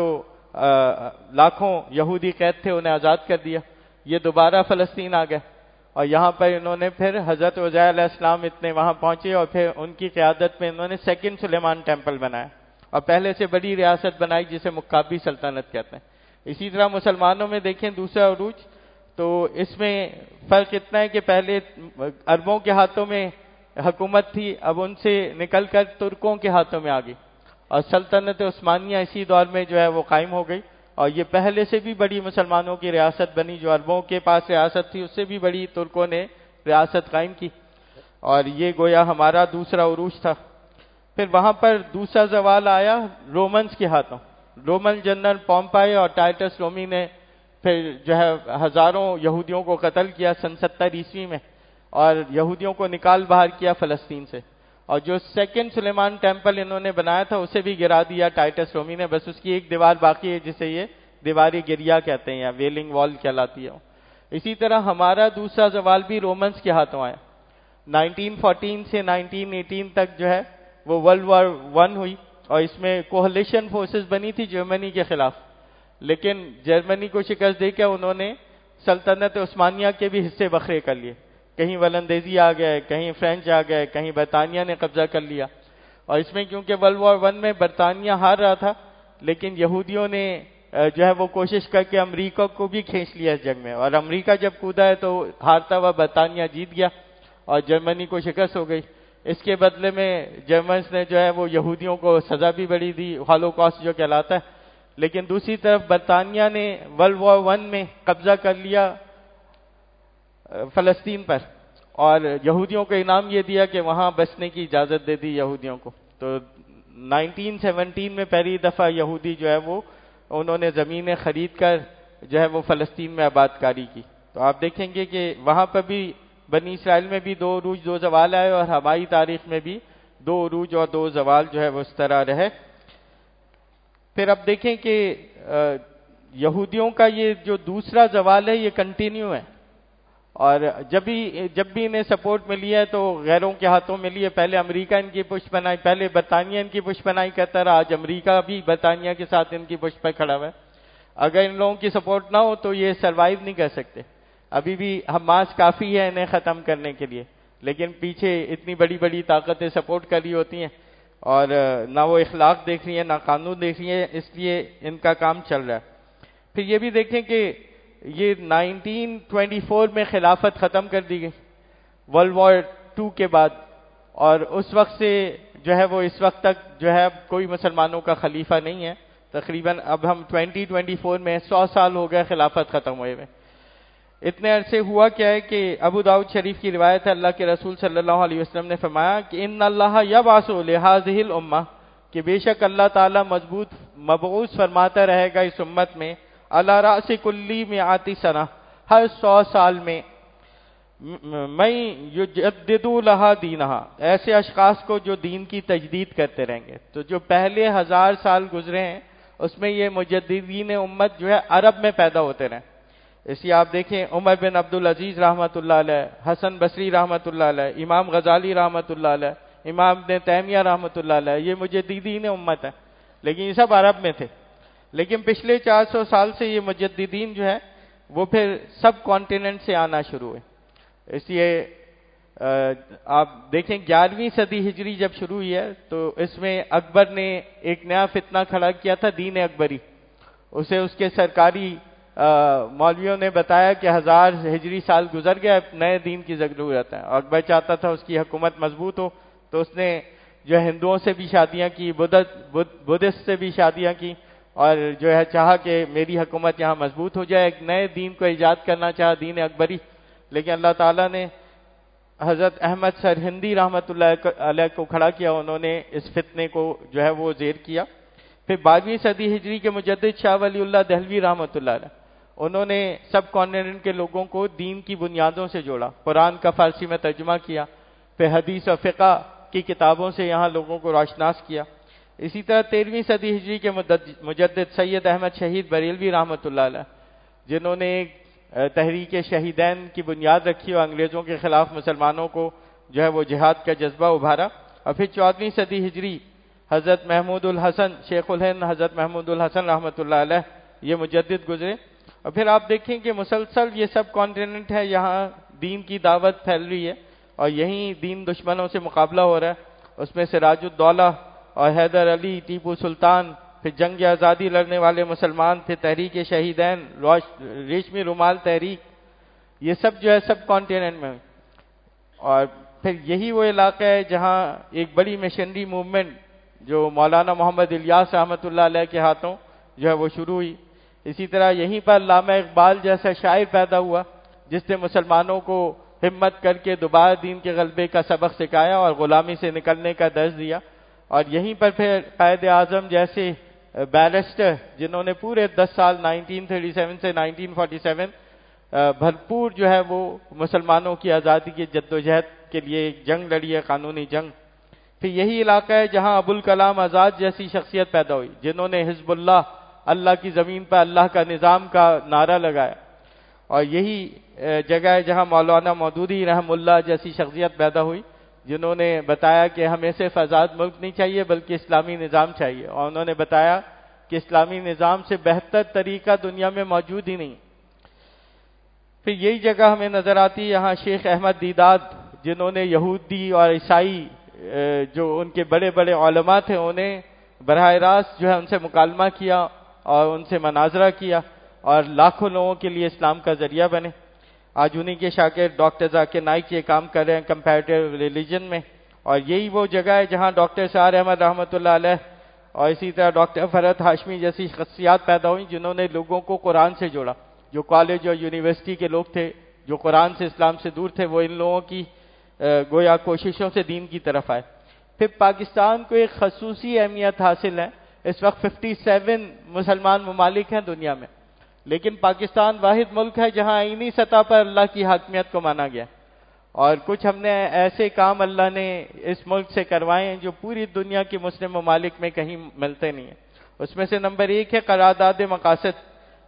لاکھوں یہودی قید تھے انہیں آزاد کر دیا. یہ دوبارہ فلسطین آ گئے اور یہاں پر انہوں نے پھر حضرت عزیر علیہ السلام اتنے وہاں پہنچے اور پھر ان کی قیادت میں انہوں نے سیکنڈ سلیمان ٹیمپل بنایا اور پہلے سے بڑی ریاست بنائی جسے مکابی سلطنت کہتے ہیں. اسی طرح مسلمانوں میں دیکھیں دوسرا عروج تو اس میں فرق اتنا ہے کہ پہلے عربوں کے ہاتھوں میں حکومت تھی، اب ان سے نکل کر ترکوں کے ہاتھوں میں آ گئی اور سلطنت عثمانیہ اسی دور میں جو ہے وہ قائم ہو گئی. اور یہ پہلے سے بھی بڑی مسلمانوں کی ریاست بنی. جو عربوں کے پاس ریاست تھی اس سے بھی بڑی ترکوں نے ریاست قائم کی اور یہ گویا ہمارا دوسرا عروج تھا. پھر وہاں پر دوسرا زوال آیا رومنز کے ہاتھوں. رومن جنرل پومپائی اور ٹائٹس رومی نے پھر جو ہے ہزاروں یہودیوں کو قتل کیا سن 70 عیسوی میں اور یہودیوں کو نکال باہر کیا فلسطین سے. اور جو سیکنڈ سلیمان ٹیمپل انہوں نے بنایا تھا اسے بھی گرا دیا ٹائٹس رومی نے. بس اس کی ایک دیوار باقی ہے جسے یہ دیواری گریا کہتے ہیں یا ویلنگ وال کہلاتی ہے. اسی طرح ہمارا دوسرا زوال بھی رومنز کے ہاتھوں آیا. 1914 سے 1918 تک جو ہے وہ ورلڈ وار 1 ہوئی اور اس میں کوہلیشن فورسز بنی تھی جرمنی کے خلاف. لیکن جرمنی کو شکست دے کے انہوں نے سلطنت عثمانیہ کے بھی حصے بکھرے کر لیے. کہیں ولندیزی آ گئے، کہیں فرینچ آ گئے، کہیں برطانیہ نے قبضہ کر لیا. اور اس میں کیونکہ ورلڈ وار 1 میں برطانیہ ہار رہا تھا لیکن یہودیوں نے جو ہے وہ کوشش کر کے امریکہ کو بھی کھینچ لیا اس جنگ میں. اور امریکہ جب کودا ہے تو ہارتا ہوا برطانیہ جیت گیا اور جرمنی کو شکست ہو گئی. اس کے بدلے میں جرمنس نے جو ہے وہ یہودیوں کو سزا بھی بڑی دی، ہالوکاسٹ جو کہلاتا ہے. لیکن دوسری طرف برطانیہ نے ورلڈ وار 1 میں قبضہ کر لیا فلسطین پر اور یہودیوں کو انعام یہ دیا کہ وہاں بسنے کی اجازت دے دی یہودیوں کو. تو 1917 میں پہلی دفعہ یہودی جو ہے وہ انہوں نے زمینیں خرید کر جو ہے وہ فلسطین میں آباد کاری کی. تو آپ دیکھیں گے کہ وہاں پر بھی بنی اسرائیل میں بھی 2 عروج 2 زوال آئے اور ہماری تاریخ میں بھی 2 عروج اور 2 زوال جو ہے وہ اس طرح رہے. پھر اب دیکھیں کہ یہودیوں کا یہ جو دوسرا زوال ہے یہ کنٹینیو ہے اور جب بھی انہیں سپورٹ ملی ہے تو غیروں کے ہاتھوں ملی ہے. پہلے امریکہ ان کی پشت بنائی، پہلے برطانیہ ان کی پشت بنائی کرتا رہا، آج امریکہ بھی برطانیہ کے ساتھ ان کی پشت پر کھڑا ہوا ہے. اگر ان لوگوں کی سپورٹ نہ ہو تو یہ سروائیو نہیں کر سکتے. ابھی بھی حماس کافی ہے انہیں ختم کرنے کے لیے لیکن پیچھے اتنی بڑی بڑی طاقتیں سپورٹ کر رہی ہوتی ہیں اور نہ وہ اخلاق دیکھ رہی ہیں نہ قانون دیکھ رہی ہیں، اس لیے ان کا کام چل رہا ہے. پھر یہ بھی دیکھیں کہ یہ 1924 میں خلافت ختم کر دی گئی ورلڈ وار 2 کے بعد اور اس وقت سے جو ہے وہ اس وقت تک جو ہے کوئی مسلمانوں کا خلیفہ نہیں ہے. تقریباً اب ہم 2024 میں 100 سال ہو گئے خلافت ختم ہوئے ہوئے. اتنے عرصے ہوا کیا ہے کہ ابو داؤد شریف کی روایت ہے، اللہ کے رسول صلی اللہ علیہ وسلم نے فرمایا کہ ان اللہ یبعث لہذہ الامہ، کہ بے شک اللہ تعالیٰ مبعوث فرماتا رہے گا اس امت میں علی رأس کلی مئات سنہ، ہر 100 سال میں میں یجدد لہا دینہا، ایسے اشخاص کو جو دین کی تجدید کرتے رہیں گے. تو جو پہلے 1000 سال گزرے ہیں اس میں یہ مجددین امت جو ہے عرب میں پیدا ہوتے رہے. اس لیے آپ دیکھیں عمر بن عبدالعزیز رحمۃ اللہ علیہ، حسن بصری رحمۃ اللہ علیہ، امام غزالی رحمۃ اللہ علیہ، امام ابن تیمیہ رحمۃ اللہ علیہ، یہ مجددین امت ہے لیکن یہ سب عرب میں تھے. لیکن پچھلے 400 سال سے یہ مجددین جو ہے وہ پھر سب کانٹیننٹ سے آنا شروع ہوئے. اس لیے آپ دیکھیں 11ویں صدی ہجری جب شروع ہوئی ہے تو اس میں اکبر نے ایک نیا فتنہ کھڑا کیا تھا، دین اکبری. اسے اس کے سرکاری مولویوں نے بتایا کہ 1000 ہجری سال گزر گیا، نئے دین کی ضرورت ہے. اور اکبر چاہتا تھا اس کی حکومت مضبوط ہو، تو اس نے جو ہے ہندوؤں سے بھی شادیاں کی، بدھسٹ سے بھی شادیاں کی، اور جو ہے چاہا کہ میری حکومت یہاں مضبوط ہو جائے. ایک نئے دین کو ایجاد کرنا چاہا، دین اکبری. لیکن اللہ تعالیٰ نے حضرت احمد سرہندی رحمۃ اللہ علیہ کو کھڑا کیا، انہوں نے اس فتنے کو جو ہے وہ زیر کیا. پھر 12ویں صدی ہجری کے مجدد شاہ ولی اللہ دہلوی رحمۃ اللہ علیہ، انہوں نے سب کانٹیننٹ کے لوگوں کو دین کی بنیادوں سے جوڑا، قرآن کا فارسی میں ترجمہ کیا، پھر حدیث و فقہ کی کتابوں سے یہاں لوگوں کو روشناس کیا. اسی طرح 13ویں صدی ہجری کے مجدد سید احمد شہید بریلوی رحمۃ اللہ علیہ، جنہوں نے ایک تحریک شہیدین کی بنیاد رکھی اور انگریزوں کے خلاف مسلمانوں کو جو ہے وہ جہاد کا جذبہ ابھارا. اور پھر 14ویں صدی ہجری حضرت محمود الحسن شیخ الہند حضرت محمود الحسن رحمۃ اللہ علیہ یہ مجدد گزرے. اور پھر آپ دیکھیں کہ مسلسل یہ سب کانٹیننٹ ہے، یہاں دین کی دعوت پھیل رہی ہے اور یہیں دین دشمنوں سے مقابلہ ہو رہا ہے. اس میں سراج الدولہ اور حیدر علی، ٹیپو سلطان، پھر جنگ آزادی لڑنے والے مسلمان، پھر تحریک شہیدین، ریشمی رومال تحریک، یہ سب جو ہے سب کانٹیننٹ میں. اور پھر یہی وہ علاقہ ہے جہاں ایک بڑی مشنری موومنٹ جو مولانا محمد الیاس رحمۃ اللہ علیہ کے ہاتھوں جو ہے وہ شروع ہوئی. اسی طرح یہیں پر علامہ اقبال جیسا شاعر پیدا ہوا جس نے مسلمانوں کو ہمت کر کے دوبارہ دین کے غلبے کا سبق سکھایا اور غلامی سے نکلنے کا درس دیا. اور یہیں پر پھر قائد اعظم جیسے بیرسٹر جنہوں نے پورے 10 سال 1937 سے 1947 بھرپور جو ہے وہ مسلمانوں کی آزادی کی جدوجہد کے لیے ایک جنگ لڑی ہے، قانونی جنگ. پھر یہی علاقہ ہے جہاں ابوالکلام آزاد جیسی شخصیت پیدا ہوئی جنہوں نے حزب اللہ، اللہ کی زمین پر اللہ کا نظام کا نعرہ لگایا. اور یہی جگہ ہے جہاں مولانا مودودی رحم اللہ جیسی شخصیت پیدا ہوئی جنہوں نے بتایا کہ ہمیں صرف آزاد ملک نہیں چاہیے بلکہ اسلامی نظام چاہیے. اور انہوں نے بتایا کہ اسلامی نظام سے بہتر طریقہ دنیا میں موجود ہی نہیں. پھر یہی جگہ ہمیں نظر آتی ہے یہاں شیخ احمد دیداد جنہوں نے یہودی اور عیسائی جو ان کے بڑے بڑے علماء تھے انہیں براہ راست جو ہے ان سے مکالمہ کیا اور ان سے مناظرہ کیا اور لاکھوں لوگوں کے لیے اسلام کا ذریعہ بنے. آج انہی کے شاگرد ڈاکٹر ذاکر نائک یہ کام کر رہے ہیں کمپیریٹیو ریلیجن میں. اور یہی وہ جگہ ہے جہاں ڈاکٹر سعد احمد رحمۃ اللہ علیہ اور اسی طرح ڈاکٹر فرحت ہاشمی جیسی شخصیات پیدا ہوئیں جنہوں نے لوگوں کو قرآن سے جوڑا. جو کالج اور یونیورسٹی کے لوگ تھے جو قرآن سے اسلام سے دور تھے وہ ان لوگوں کی گویا کوششوں سے دین کی طرف آئے. پھر پاکستان کو ایک خصوصی اہمیت حاصل ہے. اس وقت 57 مسلمان ممالک ہیں دنیا میں، لیکن پاکستان واحد ملک ہے جہاں آئینی سطح پر اللہ کی حاکمیت کو مانا گیا. اور کچھ ہم نے ایسے کام اللہ نے اس ملک سے کروائے ہیں جو پوری دنیا کے مسلم ممالک میں کہیں ملتے نہیں ہیں. اس میں سے نمبر 1 ہے قرارداد مقاصد.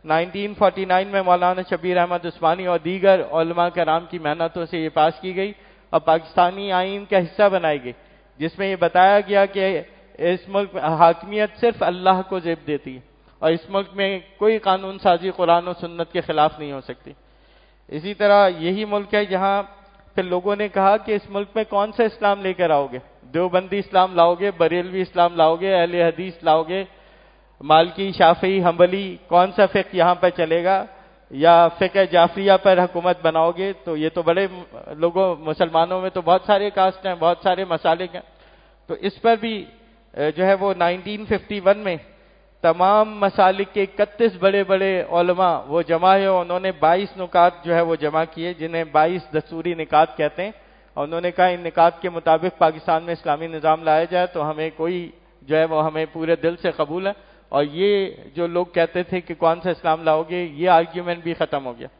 1949 میں مولانا شبیر احمد عثمانی اور دیگر علماء کرام کی محنتوں سے یہ پاس کی گئی اور پاکستانی آئین کا حصہ بنائی گئی، جس میں یہ بتایا گیا کہ اس ملک میں حاکمیت صرف اللہ کو زیب دیتی ہے اور اس ملک میں کوئی قانون سازی قرآن و سنت کے خلاف نہیں ہو سکتی. اسی طرح یہی ملک ہے جہاں پھر لوگوں نے کہا کہ اس ملک میں کون سا اسلام لے کر آؤ گے؟ دیوبندی اسلام لاؤ گے، بریلوی اسلام لاؤ گے، اہل حدیث لاؤ گے، مالکی، شافعی، حنبلی، کون سا فقہ یہاں پہ چلے گا؟ یا فقہ جعفریہ پر حکومت بناؤ گے؟ تو یہ تو بڑے لوگوں مسلمانوں میں تو بہت سارے کاسٹ ہیں، بہت سارے مسالک ہیں. تو اس پر بھی جو ہے وہ 1951 میں تمام مسالک کے 31 بڑے بڑے علماء وہ جمع ہے. انہوں نے 22 نکات جو ہے وہ جمع کیے جنہیں 22 دستوری نکات کہتے ہیں. اور انہوں نے کہا ان نکات کے مطابق پاکستان میں اسلامی نظام لایا جائے تو ہمیں کوئی جو ہے وہ ہمیں پورے دل سے قبول ہے. اور یہ جو لوگ کہتے تھے کہ کون سا اسلام لاؤ گے یہ آرگیومنٹ بھی ختم ہو گیا.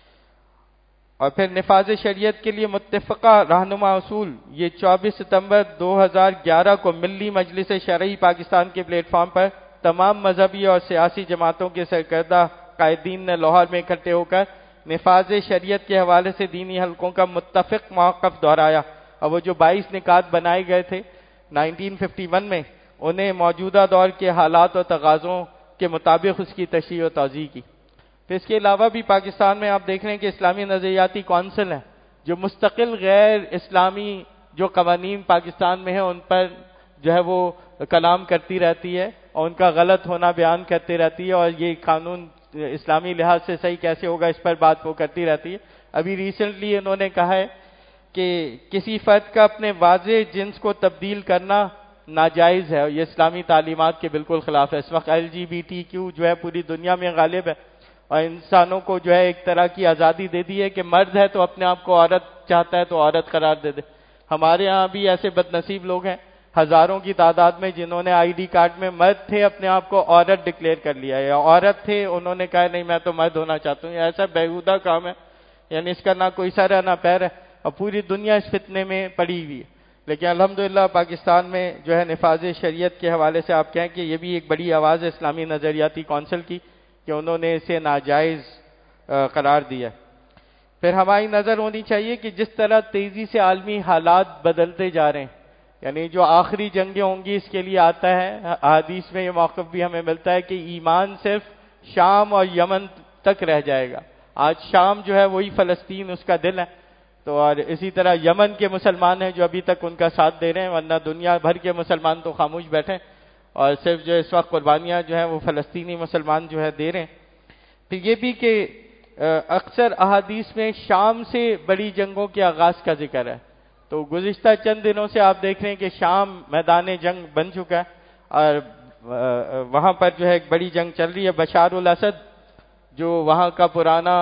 اور پھر نفاذ شریعت کے لیے متفقہ رہنما اصول یہ 24 ستمبر 2011 کو ملی مجلس شرعی پاکستان کے پلیٹ فارم پر تمام مذہبی اور سیاسی جماعتوں کے سرکردہ قائدین نے لاہور میں اکٹھے ہو کر نفاذ شریعت کے حوالے سے دینی حلقوں کا متفق موقف دہرایا. اور وہ جو 22 نکات بنائے گئے تھے 1951 میں انہیں موجودہ دور کے حالات اور تقاضوں کے مطابق اس کی تشریح و توضیح کی. پھر اس کے علاوہ بھی پاکستان میں آپ دیکھ رہے ہیں کہ اسلامی نظریاتی کونسل ہے جو مستقل غیر اسلامی جو قوانین پاکستان میں ہیں ان پر جو ہے وہ کلام کرتی رہتی ہے اور ان کا غلط ہونا بیان کرتی رہتی ہے، اور یہ قانون اسلامی لحاظ سے صحیح کیسے ہوگا اس پر بات وہ کرتی رہتی ہے۔ ابھی ریسنٹلی انہوں نے کہا ہے کہ کسی فرد کا اپنے واضح جنس کو تبدیل کرنا ناجائز ہے، اور یہ اسلامی تعلیمات کے بالکل خلاف ہے۔ اس وقت LGBTQ جو ہے پوری دنیا میں غالب ہے، اور انسانوں کو جو ہے ایک طرح کی آزادی دے دی ہے کہ مرد ہے تو اپنے آپ کو عورت چاہتا ہے تو عورت قرار دے دے۔ ہمارے یہاں بھی ایسے بد نصیب لوگ ہیں ہزاروں کی تعداد میں جنہوں نے ID کارڈ میں مرد تھے اپنے آپ کو عورت ڈکلیئر کر لیا، یا عورت تھے انہوں نے کہا نہیں میں تو مرد ہونا چاہتا ہوں۔ یہ ایسا بیہودہ کام ہے، یعنی اس کا نہ کوئی سر ہے نہ پیر ہے، اور پوری دنیا اس فتنے میں پڑی ہوئی ہے۔ لیکن الحمدللہ پاکستان میں جو ہے نفاذ شریعت کے حوالے سے آپ کہیں کہ یہ بھی ایک بڑی آواز ہے اسلامی نظریاتی کونسل کی کہ انہوں نے اسے ناجائز قرار دیا۔ پھر ہماری نظر ہونی چاہیے کہ جس طرح تیزی سے عالمی حالات بدلتے جا رہے ہیں، یعنی جو آخری جنگیں ہوں گی اس کے لیے آتا ہے، حدیث میں یہ موقف بھی ہمیں ملتا ہے کہ ایمان صرف شام اور یمن تک رہ جائے گا۔ آج شام جو ہے وہی فلسطین اس کا دل ہے، تو اور اسی طرح یمن کے مسلمان ہیں جو ابھی تک ان کا ساتھ دے رہے ہیں، ورنہ دنیا بھر کے مسلمان تو خاموش بیٹھے، اور صرف جو اس وقت قربانیاں جو ہیں وہ فلسطینی مسلمان جو ہے دے رہے ہیں۔ پھر یہ بھی کہ اکثر احادیث میں شام سے بڑی جنگوں کے آغاز کا ذکر ہے، تو گزشتہ چند دنوں سے آپ دیکھ رہے ہیں کہ شام میدان جنگ بن چکا ہے، اور وہاں پر جو ہے ایک بڑی جنگ چل رہی ہے۔ بشار الاسد جو وہاں کا پرانا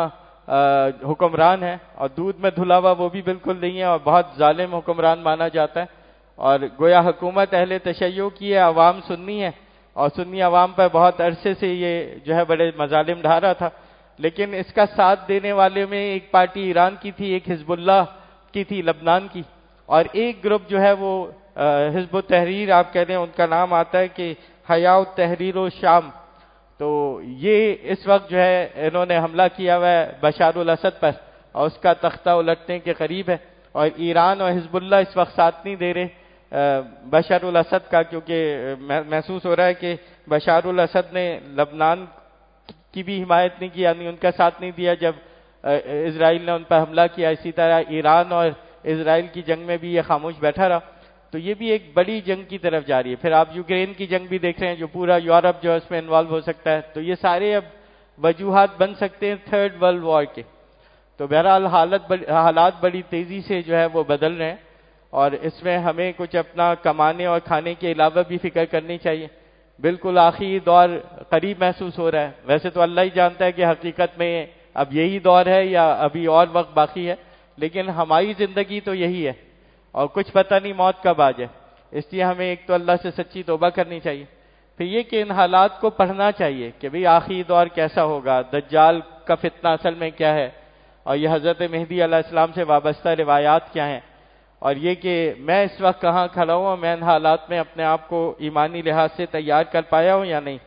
حکمران ہے، اور دودھ میں دھلا ہوا وہ بھی بالکل نہیں ہے، اور بہت ظالم حکمران مانا جاتا ہے، اور گویا حکومت اہل تشیع کی ہے، عوام سنی ہے، اور سنی عوام پر بہت عرصے سے یہ جو ہے بڑے مظالم ڈھا رہا تھا۔ لیکن اس کا ساتھ دینے والے میں ایک پارٹی ایران کی تھی، ایک حزب اللہ کی تھی لبنان کی، اور ایک گروپ جو ہے وہ حزب التحریر آپ کہہ رہے ہیں، ان کا نام آتا ہے کہ حیاء التحریر الشام۔ تو یہ اس وقت جو ہے انہوں نے حملہ کیا ہوا ہے بشار الاسد پر، اور اس کا تختہ الٹنے کے قریب ہے، اور ایران اور حزب اللہ اس وقت ساتھ نہیں دے رہے بشار الاسد کا، کیونکہ محسوس ہو رہا ہے کہ بشار الاسد نے لبنان کی بھی حمایت نہیں کی، یعنی ان کا ساتھ نہیں دیا جب اسرائیل نے ان پر حملہ کیا۔ اسی طرح ایران اور اسرائیل کی جنگ میں بھی یہ خاموش بیٹھا رہا، تو یہ بھی ایک بڑی جنگ کی طرف جا رہی ہے۔ پھر آپ یوکرین کی جنگ بھی دیکھ رہے ہیں جو پورا یورپ جو ہے اس میں انوالو ہو سکتا ہے، تو یہ سارے اب وجوہات بن سکتے ہیں تھرڈ ورلڈ وار کے۔ تو بہرحال حالات بڑی تیزی سے جو ہے وہ بدل رہے ہیں، اور اس میں ہمیں کچھ اپنا کمانے اور کھانے کے علاوہ بھی فکر کرنی چاہیے۔ بالکل آخری دور قریب محسوس ہو رہا ہے، ویسے تو اللہ ہی جانتا ہے کہ حقیقت میں اب یہی دور ہے یا ابھی اور وقت باقی ہے، لیکن ہماری زندگی تو یہی ہے، اور کچھ پتہ نہیں موت کب آ جائے، اس لیے ہمیں ایک تو اللہ سے سچی توبہ کرنی چاہیے، پھر یہ کہ ان حالات کو پڑھنا چاہیے کہ بھئی آخری دور کیسا ہوگا، دجال کا فتنہ اصل میں کیا ہے، اور یہ حضرت مہدی علیہ السلام سے وابستہ روایات کیا ہیں، اور یہ کہ میں اس وقت کہاں کھڑا ہوں اور میں ان حالات میں اپنے آپ کو ایمانی لحاظ سے تیار کر پایا ہوں یا نہیں۔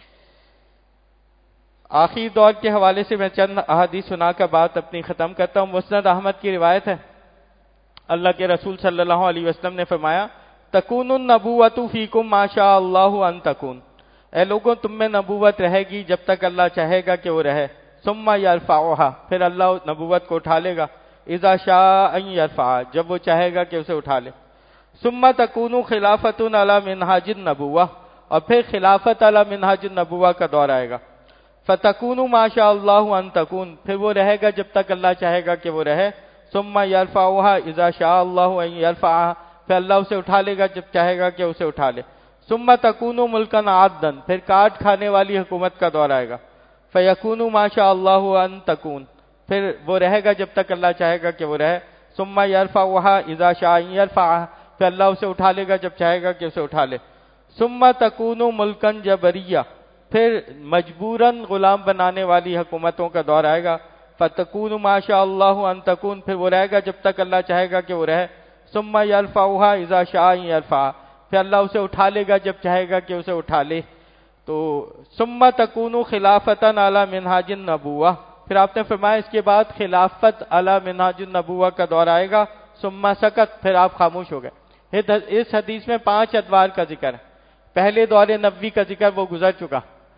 آخری دور کے حوالے سے میں چند احادیث سنا کر بات اپنی ختم کرتا ہوں۔ مسند احمد کی روایت ہے، اللہ کے رسول صلی اللہ علیہ وسلم نے فرمایا تکون النبوۃ فیکم ما شاء اللہ ان تکون، اے لوگوں تم میں نبوت رہے گی جب تک اللہ چاہے گا کہ وہ رہے، ثم یرفعها، پھر اللہ نبوت کو اٹھا لے گا، اذا شاء ان یرفع، جب وہ چاہے گا کہ اسے اٹھا لے، ثم تکون خلافۃ علی منہاج النبوہ، اور پھر خلافت علی منہاج النبوہ کا دور آئے گا، فتکون ما شاء اللہ ان تکون، پھر وہ رہے گا جب تک اللہ چاہے گا کہ وہ رہے، ثم یرفعها اذا شاء اللہ ان یرفعها، پھر اللہ اسے اٹھا لے گا جب چاہے گا کہ اسے اٹھا لے، ثم تکون ملکا عادا، پھر کاٹ کھانے والی حکومت کا دور آئے گا، فیکون ما شاء اللہ ان تکون، پھر وہ رہے گا جب تک اللہ چاہے گا کہ وہ رہے، ثم یرفعها اذا شاء ان یرفعها، پھر اللہ اسے اٹھا لے گا جب چاہے گا کہ اسے اٹھا لے، ثم تکون ملکا جبریہ، پھر مجبوراً غلام بنانے والی حکومتوں کا دور آئے گا، فتکون ما شاء اللہ ان تکون، پھر وہ رہے گا جب تک اللہ چاہے گا کہ وہ رہے، ثم یرفعها اذا شاء ان یرفع، پھر اللہ اسے اٹھا لے گا جب چاہے گا کہ اسے اٹھا لے، تو ثم تکون خلافتا علی منہاج النبوہ، پھر آپ نے فرمایا اس کے بعد خلافت علی منہاج النبوہ کا دور آئے گا، ثم سکت، پھر آپ خاموش ہو گئے۔ اس حدیث میں 5 ادوار کا ذکر ہے، پہلے دور نبوی کا ذکر وہ گزر چکا،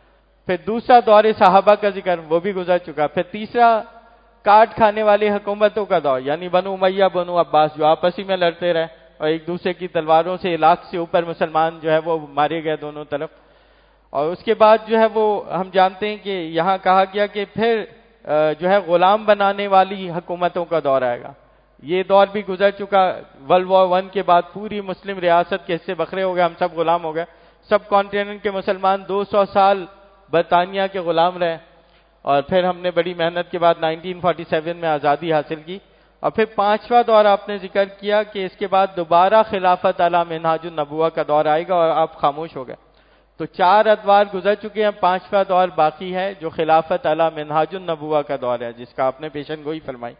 پھر دوسرا دور صحابہ کا ذکر، وہ بھی گزر چکا. پھر تیسرا کاٹ کھانے والی حکومتوں کا دور، یعنی بنو امیہ بنو عباس، جو آپس ہی میں لڑتے رہے اور ایک دوسرے کی تلواروں سے 1 لاکھ سے اوپر مسلمان جو ہے وہ مارے گئے دونوں طرف. اور اس کے بعد جو ہے وہ ہم جانتے ہیں کہ یہاں کہا گیا کہ پھر جو ہے غلام بنانے والی حکومتوں کا دور آئے گا. یہ دور بھی گزر چکا. ورلڈ وار 1 کے بعد پوری مسلم ریاست کے حصے بکھرے ہو گئے، ہم سب غلام ہو گئے. سب کانٹیننٹ کے مسلمان 200 سال برطانیہ کے غلام رہے، اور پھر ہم نے بڑی محنت کے بعد 1947 میں آزادی حاصل کی. اور پھر 5واں دور آپ نے ذکر کیا کہ اس کے بعد دوبارہ خلافت علی منہاج النبوہ کا دور آئے گا، اور آپ خاموش ہو گئے. تو 4 ادوار گزر چکے ہیں، 5واں دور باقی ہے جو خلافت علی منہاج النبوہ کا دور ہے، جس کا آپ نے پیشن گوئی فرمائی.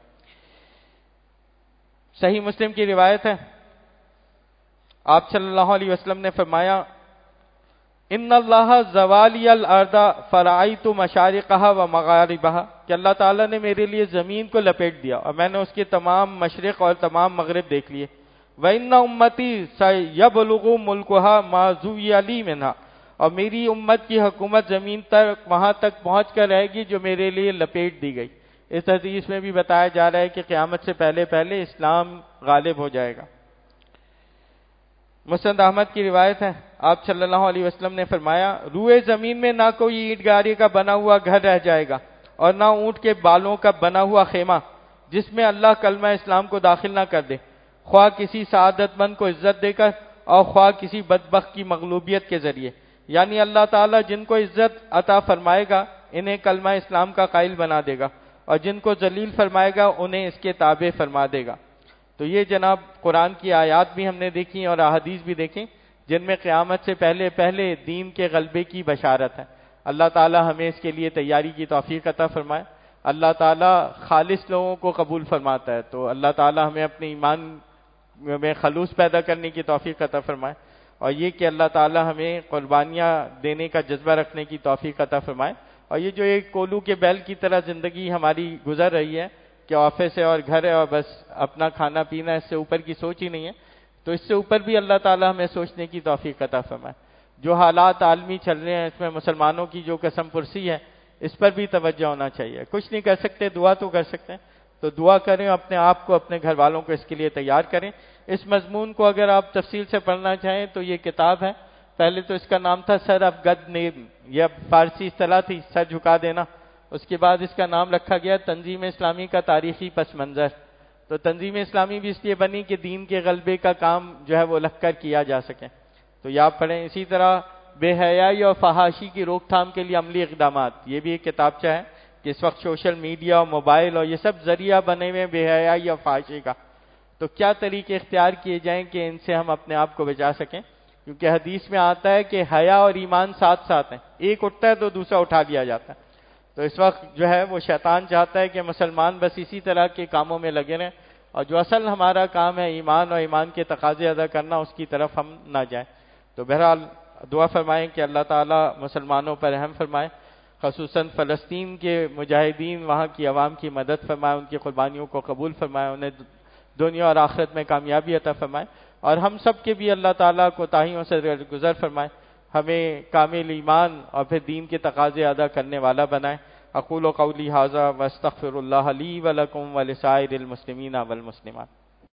صحیح مسلم کی روایت ہے، آپ صلی اللہ علیہ وسلم نے فرمایا ان اللہ زوالی الارض فرأیت مشارقها و مغاربها، کہ اللہ تعالیٰ نے میرے لیے زمین کو لپیٹ دیا اور میں نے اس کے تمام مشرق اور تمام مغرب دیکھ لیے. وَإِنَّ أُمَّتِي سَيَبْلُغُ مُلْكُهَا مَا زُوِّيَ لِي مِنْهَا، اور میری امت کی حکومت زمین تک وہاں تک پہنچ کر رہے گی جو میرے لیے لپیٹ دی گئی. اس حدیث میں بھی بتایا جا رہا ہے کہ قیامت سے پہلے پہلے اسلام غالب ہو جائے گا. مسند احمد کی روایت ہے، آپ صلی اللہ علیہ وسلم نے فرمایا روئے زمین میں نہ کوئی اینٹ گاڑی کا بنا ہوا گھر رہ جائے گا اور نہ اونٹ کے بالوں کا بنا ہوا خیمہ جس میں اللہ کلمہ اسلام کو داخل نہ کر دے، خواہ کسی سعادت مند کو عزت دے کر اور خواہ کسی بدبخت کی مغلوبیت کے ذریعے. یعنی اللہ تعالیٰ جن کو عزت عطا فرمائے گا انہیں کلمہ اسلام کا قائل بنا دے گا، اور جن کو ذلیل فرمائے گا انہیں اس کے تابع فرما دے گا. تو یہ جناب قرآن کی آیات بھی ہم نے دیکھی اور احادیث بھی دیکھی جن میں قیامت سے پہلے پہلے دین کے غلبے کی بشارت ہے. اللہ تعالی ہمیں اس کے لیے تیاری کی توفیق عطا فرمائے. اللہ تعالی خالص لوگوں کو قبول فرماتا ہے، تو اللہ تعالی ہمیں اپنے ایمان میں خلوص پیدا کرنے کی توفیق عطا فرمائے، اور یہ کہ اللہ تعالی ہمیں قربانیاں دینے کا جذبہ رکھنے کی توفیق عطا فرمائے. اور یہ جو ایک کولو کے بیل کی طرح زندگی ہماری گزر رہی ہے کہ آفس ہے اور گھر ہے اور بس اپنا کھانا پینا، اس سے اوپر کی سوچ ہی نہیں ہے، تو اس سے اوپر بھی اللہ تعالی ہمیں سوچنے کی توفیق عطا فرمائے. جو حالات عالمی چل رہے ہیں اس میں مسلمانوں کی جو قسم پرسی ہے اس پر بھی توجہ ہونا چاہیے. کچھ نہیں کر سکتے، دعا تو کر سکتے ہیں، تو دعا کریں، اپنے آپ کو اپنے گھر والوں کو اس کے لیے تیار کریں. اس مضمون کو اگر آپ تفصیل سے پڑھنا چاہیں تو یہ کتاب ہے. پہلے تو اس کا نام تھا سر افگد نیم، یہ فارسی اصطلاح تھی سر جھکا دینا. اس کے بعد اس کا نام رکھا گیا تنظیم اسلامی کا تاریخی پس منظر. تو تنظیم اسلامی بھی اس لیے بنی کہ دین کے غلبے کا کام جو ہے وہ لکھ کر کیا جا سکے. تو یہ آپ پڑھیں. اسی طرح بے حیائی اور فحاشی کی روک تھام کے لیے عملی اقدامات، یہ بھی ایک کتابچہ ہے کہ اس وقت سوشل میڈیا اور موبائل اور یہ سب ذریعہ بنے ہوئے بے حیائی اور فحاشی کا، تو کیا طریقے اختیار کیے جائیں کہ ان سے ہم اپنے آپ کو بچا سکیں. کیونکہ حدیث میں آتا ہے کہ حیا اور ایمان ساتھ ساتھ ہیں، ایک اٹھتا ہے تو دوسرا اٹھا لیا جاتا ہے. تو اس وقت جو ہے وہ شیطان چاہتا ہے کہ مسلمان بس اسی طرح کے کاموں میں لگے رہیں، اور جو اصل ہمارا کام ہے ایمان اور ایمان کے تقاضے ادا کرنا، اس کی طرف ہم نہ جائیں. تو بہرحال دعا فرمائیں کہ اللہ تعالیٰ مسلمانوں پر رحم فرمائے، خصوصاً فلسطین کے مجاہدین، وہاں کی عوام کی مدد فرمائے، ان کی قربانیوں کو قبول فرمائے، انہیں دنیا اور آخرت میں کامیابی عطا فرمائے، اور ہم سب کے بھی اللہ تعالیٰ کوتاہیوں سے گزر فرمائے، ہمیں کامل ایمان اور پھر دین کے تقاضے ادا کرنے والا بنائے. اقول قولی ھذا واستغفر اللہ لی ولکم ولسائر المسلمین والمسلمات.